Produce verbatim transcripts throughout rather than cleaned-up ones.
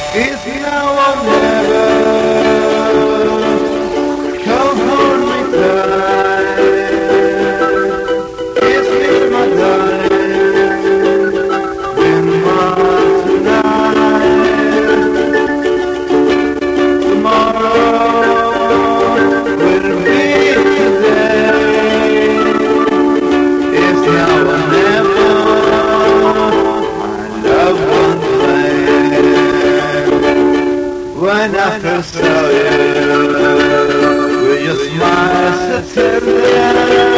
It's now or never. Come hold me tight. Kiss me, my darling. Been mine tonight. Tomorrow will be today. It's now or never. My love won't play. When I first saw you, with your smile so tender,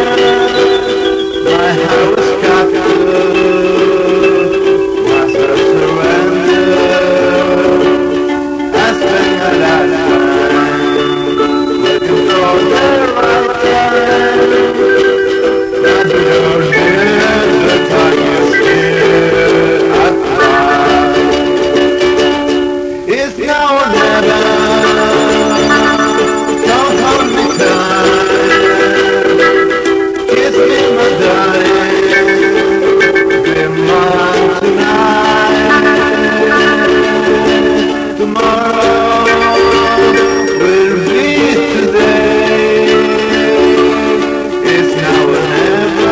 my heart was captured, was a surrender. I spent my lifetime looking for the right time. And you're here, the time you steer, I cried. It's now or never. Don't hold me tight. Kiss me, my darling. Be mine tonight. Tomorrow will be today. It's now or never.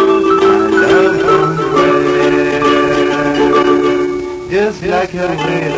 My love won't wait. Just like a wind.